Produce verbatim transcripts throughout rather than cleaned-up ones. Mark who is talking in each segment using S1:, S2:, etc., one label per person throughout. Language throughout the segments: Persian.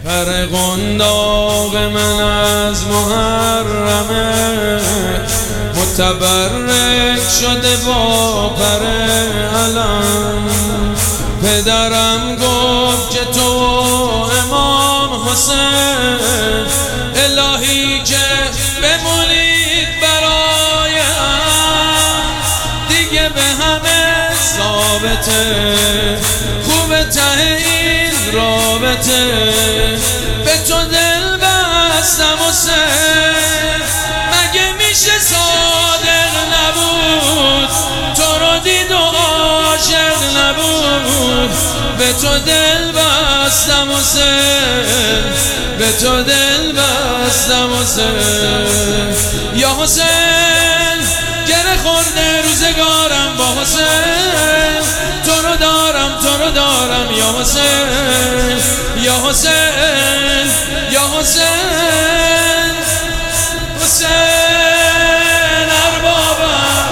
S1: پر قنداق من از محرمه، متبرک شده با پر علم. پدرم گفت که تو امام حسین، الهی که بمونید برای هم، دیگه به همه ثابته، خوب ته این رابطه. به تو دل بستم حسین، مگه میشه صادق نبود؟ تو رو دید و عاشق نبود. به تو دل بستم حسین، به تو دل بستم حسین. یا حسین گره خورده روزگارم با حسین، تو رو دارم تو رو دارم یا حسین. یا حسین یا حسین حسین اربابم،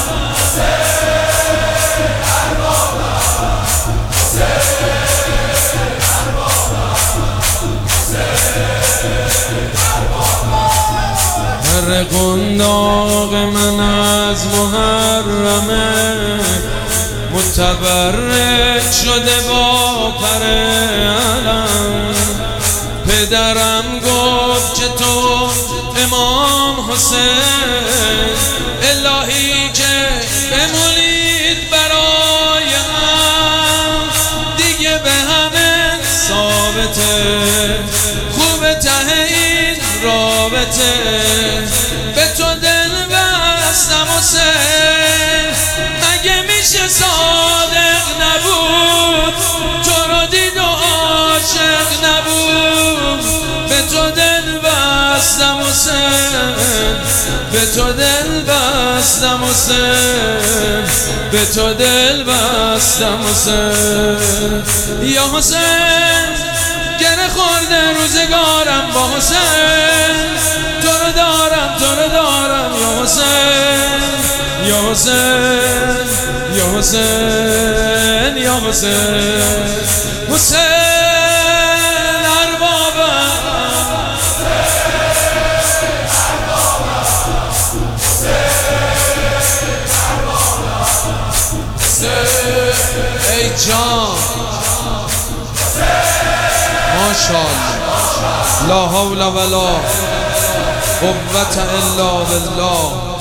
S1: پر قنداق من از محرمه، متبرک شده با پر علم. پدرم گفت که تو امام حسین، الهی که بمونید برای هم، دیگه به همه ثابته، خوب ته این رابطه. به تو دل بستم حسین، مگه میشه صادق نبود؟ تو رو دید و عاشق نبود. به تو دل بستم حسین، به تو دل بستم حسین، به تو دل بستم حسین. یا حسین گره خورده روزگارم با حسین، تو رو دارم تو رو دارم یا حسین. یا حسین یا حسین یا حسین حسین اربابم، ای جان ماشاءالله، لا حول ولا قوة الا بالله.